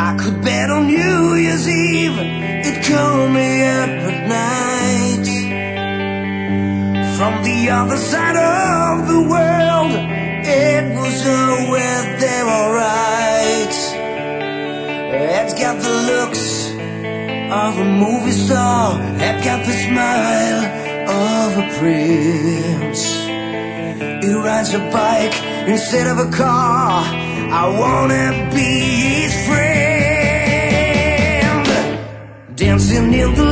I could bet on New Year's Eve it'd call me up at night. From the other side of the world, it was always there alright. It's got the looks of a movie star, it got the smile of a prince. He rides a bike instead of a car, I wanna be his friend. Dancing in the